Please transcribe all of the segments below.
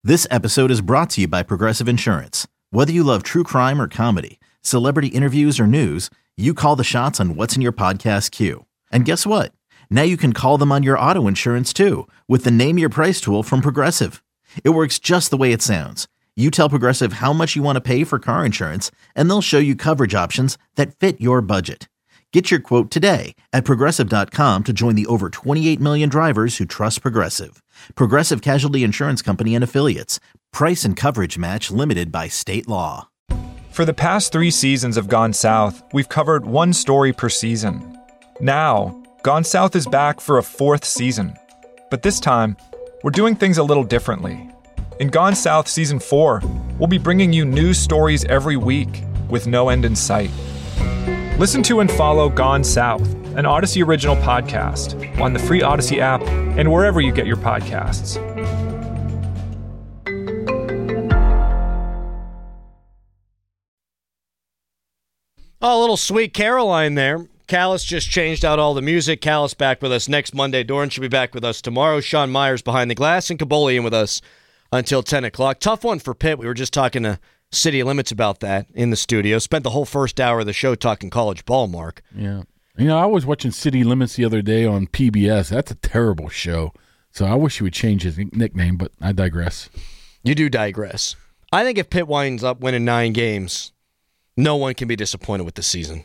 This episode is brought to you by Progressive Insurance. Whether you love true crime or comedy, celebrity interviews or news, you call the shots on what's in your podcast queue. And guess what? Now you can call them on your auto insurance too with the Name Your Price tool from Progressive. It works just the way it sounds. You tell Progressive how much you want to pay for car insurance, and they'll show you coverage options that fit your budget. Get your quote today at Progressive.com to join the over 28 million drivers who trust Progressive. Progressive Casualty Insurance Company and Affiliates. Price and coverage match limited by state law. For the past 3 seasons of Gone South, we've covered one story per season. Now, Gone South is back for a 4th season. But this time, we're doing things a little differently. In Gone South Season 4, we'll be bringing you new stories every week with no end in sight. Listen to and follow Gone South, an Odyssey original podcast, on the free Odyssey app and wherever you get your podcasts. Oh, a little Sweet Caroline there. Callis just changed out all the music. Callis back with us next Monday. Doran should be back with us tomorrow. Sean Myers behind the glass, and Kabolian with us until 10 o'clock. Tough one for Pitt. We were just talking to City Limits about that in the studio. Spent the whole first hour of the show talking college ball, Mark. Yeah. You know, I was watching City Limits the other day on PBS. That's a terrible show. So I wish he would change his nickname, but I digress. You do digress. I think if Pitt winds up winning 9 games, no one can be disappointed with the season.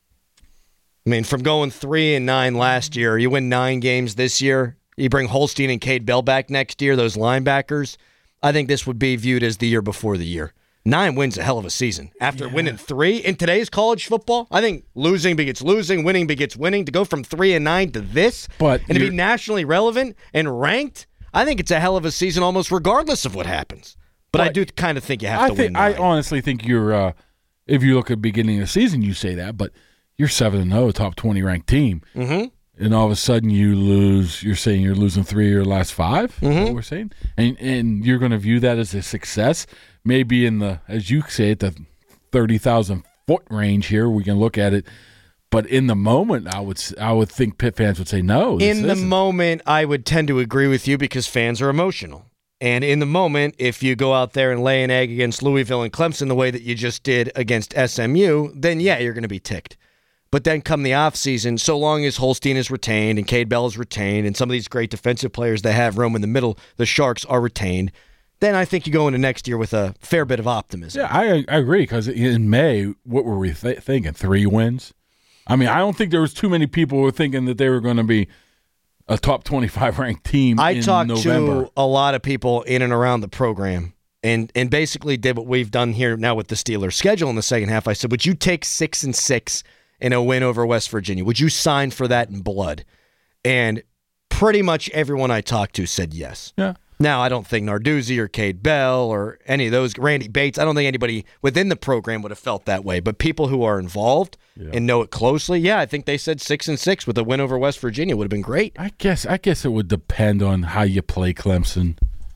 I mean, from going 3-9 last year, you win 9 games this year, you bring Holstein and Cade Bell back next year, those linebackers, I think this would be viewed as the year before the year. 9 wins a hell of a season. After winning 3 in today's college football, I think losing begets losing, winning begets winning. To go from 3-9 to this, and to be nationally relevant and ranked, I think it's a hell of a season almost regardless of what happens. But I do kind of think you have to win 9. I honestly think you're, if you look at the beginning of the season, you say that, but you're 7-0, top 20 ranked team. Mm-hmm. And all of a sudden you lose, you're saying you're losing 3 of your last 5, is what we're saying? And you're going to view that as a success. Maybe in the, as you say it, the 30,000 foot range here, we can look at it. But in the moment, I would think Pitt fans would say no. In the moment, I would tend to agree with you because fans are emotional. And in the moment, if you go out there and lay an egg against Louisville and Clemson the way that you just did against SMU, then yeah, you're going to be ticked. But then come the offseason, so long as Holstein is retained and Cade Bell is retained and some of these great defensive players they have roam in the middle, the Sharks are retained, then I think you go into next year with a fair bit of optimism. Yeah, I agree, because in May, what were we thinking, 3 wins? I mean, I don't think there was too many people who were thinking that they were going to be a top 25 ranked team in November. I talked to a lot of people in and around the program and basically did what we've done here now with the Steelers' schedule in the second half. I said, would you take 6-6 in a win over West Virginia? Would you sign for that in blood? And pretty much everyone I talked to said yes. Yeah. Now, I don't think Narduzzi or Cade Bell or any of those, Randy Bates, I don't think anybody within the program would have felt that way. But people who are involved and know it closely, I think they said 6-6 with a win over West Virginia would have been great. I guess it would depend on how you play Clemson.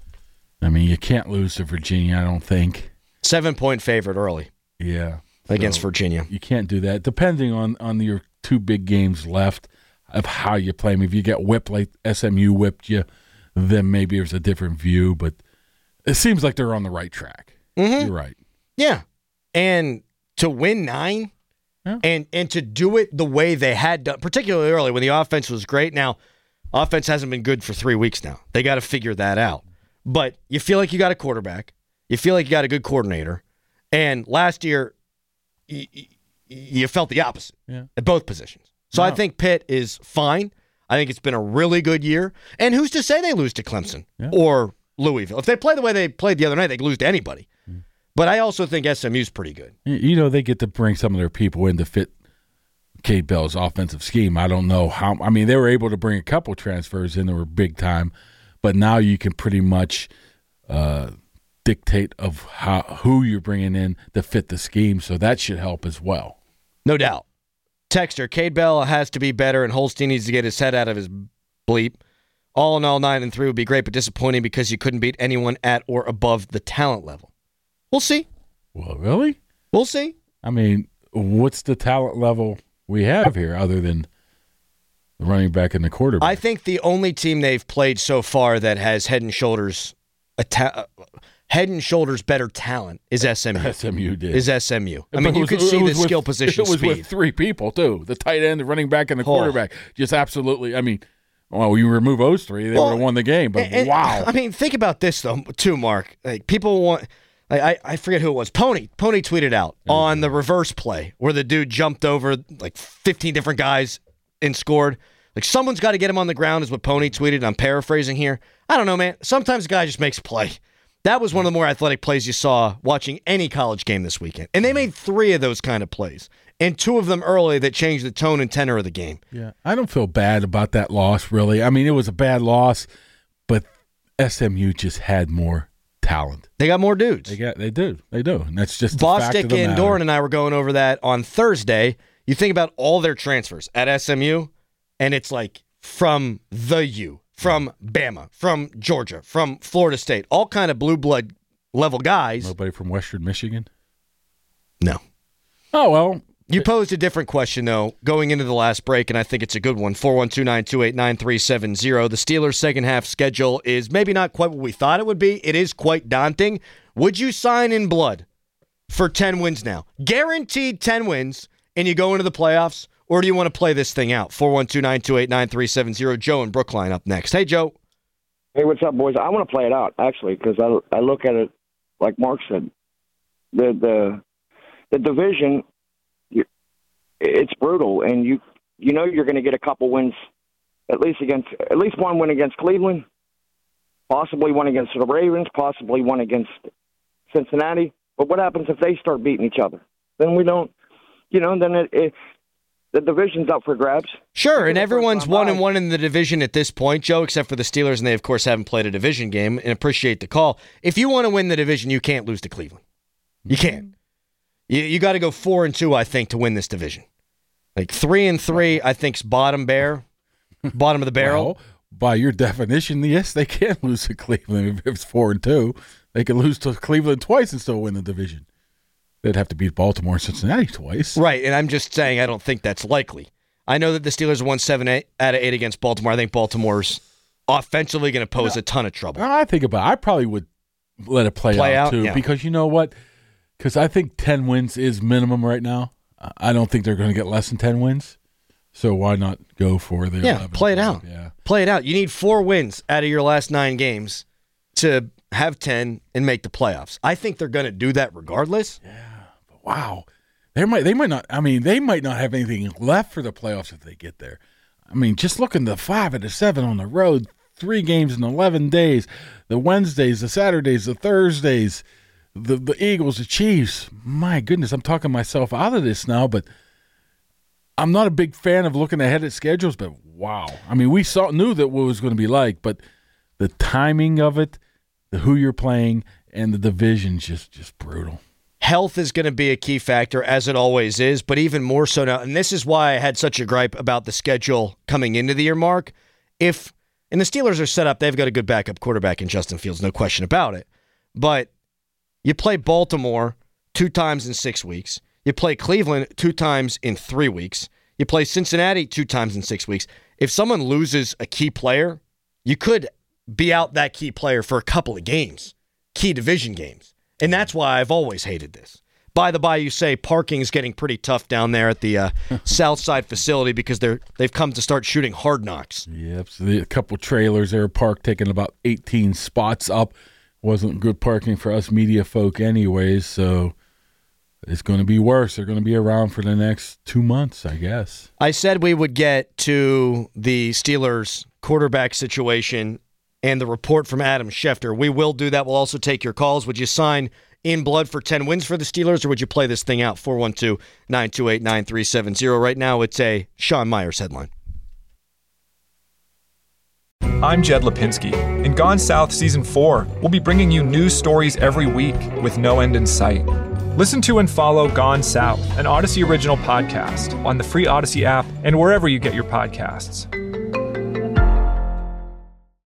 I mean, you can't lose to Virginia, I don't think. 7-point favorite early. Yeah. Against Virginia. You can't do that. Depending on your 2 big games left of how you play them. If you get whipped like SMU whipped you, then maybe there's a different view. But it seems like they're on the right track. Mm-hmm. You're right. Yeah. And to win 9 and to do it the way they had done, particularly early when the offense was great. Now, offense hasn't been good for 3 weeks now. They got to figure that out. But you feel like you got a quarterback. You feel like you got a good coordinator. And last year, you felt the opposite at both positions. So I think Pitt is fine. I think it's been a really good year. And who's to say they lose to Clemson or Louisville? If they play the way they played the other night, they could lose to anybody. But I also think SMU's pretty good. You know, they get to bring some of their people in to fit Cade Bell's offensive scheme. I don't know how. I mean, they were able to bring a couple transfers in that were big time. But now you can pretty much dictate of who you're bringing in to fit the scheme. So that should help as well. No doubt. Texter, Cade Bell has to be better, and Holstein needs to get his head out of his bleep. All in all, 9-3 would be great, but disappointing because you couldn't beat anyone at or above the talent level. We'll see. Well, really? We'll see. I mean, what's the talent level we have here other than the running back and the quarterback? I think the only team they've played so far that has head and shoulders head and shoulders better talent is SMU. SMU did. Is SMU. I mean, you could see the skill position speed. It was with three people, too. The tight end, the running back, and the quarterback. Just absolutely, I mean, well, you remove those three, they would have won the game. But wow. I mean, think about this, though, too, Mark. Like, people want – I forget who it was. Pony tweeted out on the reverse play where the dude jumped over like 15 different guys and scored. Like, someone's got to get him on the ground is what Pony tweeted. I'm paraphrasing here. I don't know, man. Sometimes a guy just makes a play. That was one of the more athletic plays you saw watching any college game this weekend. And they made 3 of those kind of plays, and 2 of them early that changed the tone and tenor of the game. Yeah, I don't feel bad about that loss, really. I mean, it was a bad loss, but SMU just had more talent. They got more dudes. They do. And that's just the Bostic fact of the and matter. Doran and I were going over that on Thursday. You think about all their transfers at SMU, and it's like from the U, from Bama, from Georgia, from Florida State, all kind of blue blood level guys. Nobody from Western Michigan? No. Oh, well. You posed a different question, though, going into the last break, and I think it's a good one. 412-928-9370. The Steelers' second half schedule is maybe not quite what we thought it would be. It is quite daunting. Would you sign in blood for 10 wins now? Guaranteed 10 wins, and you go into the playoffs? Or do you want to play this thing out? 412-928-9370. Joe in Brookline up next. Hey, Joe. Hey, what's up, boys? I want to play it out, actually, because I look at it like Mark said. The division, it's brutal, and you know you're going to get a couple wins, at least one win against Cleveland, possibly one against the Ravens, possibly one against Cincinnati. But what happens if they start beating each other? Then we don't, then the division's up for grabs. Sure, and everyone's 1-1 in the division at this point, Joe, except for the Steelers, and they, of course, haven't played a division game, and appreciate the call. If you want to win the division, you can't lose to Cleveland. You can't. You got to go 4-2, I think, to win this division. Like 3-3, I think, is bottom of the barrel. Well, by your definition, yes, they can lose to Cleveland. If it's 4-2, they can lose to Cleveland twice and still win the division. They'd have to beat Baltimore and Cincinnati twice. Right, and I'm just saying I don't think that's likely. I know that the Steelers won 7 out of 8 against Baltimore. I think Baltimore's offensively going to pose a ton of trouble. I think about it. I probably would let it play out too, because you know what? Because I think 10 wins is minimum right now. I don't think they're going to get less than 10 wins. So why not go for the 11? Play it out. Yeah. Play it out. You need 4 wins out of your last 9 games to have 10 and make the playoffs. I think they're going to do that regardless. Yeah. But wow. They might not have anything left for the playoffs if they get there. I mean, just looking the 5 out of 7 on the road, 3 games in 11 days, the Wednesdays, the Saturdays, the Thursdays, the Eagles, the Chiefs. My goodness, I'm talking myself out of this now, but I'm not a big fan of looking ahead at schedules, but wow. I mean, we knew that what it was going to be like, but the timing of it, who you're playing, and the division's just brutal. Health is going to be a key factor, as it always is, but even more so now. And this is why I had such a gripe about the schedule coming into the year, Mark. And the Steelers are set up, they've got a good backup quarterback in Justin Fields, no question about it. But you play Baltimore 2 times in 6 weeks. You play Cleveland 2 times in 3 weeks. You play Cincinnati 2 times in 6 weeks. If someone loses a key player, you could be out that key player for a couple of games, key division games. And that's why I've always hated this. By the by, you say parking is getting pretty tough down there at the Southside facility because they've come to start shooting hard knocks. Yep, so a couple trailers there parked, taking about 18 spots up. Wasn't good parking for us media folk anyways, so it's going to be worse. They're going to be around for the next 2 months, I guess. I said we would get to the Steelers quarterback situation and the report from Adam Schefter. We will do that. We'll also take your calls. Would you sign in blood for 10 wins for the Steelers, or would you play this thing out? 412-928-9370. Right now, it's a Sean Myers headline. I'm Jed Lipinski. In Gone South Season 4, we'll be bringing you news stories every week with no end in sight. Listen to and follow Gone South, an Odyssey original podcast, on the free Odyssey app and wherever you get your podcasts.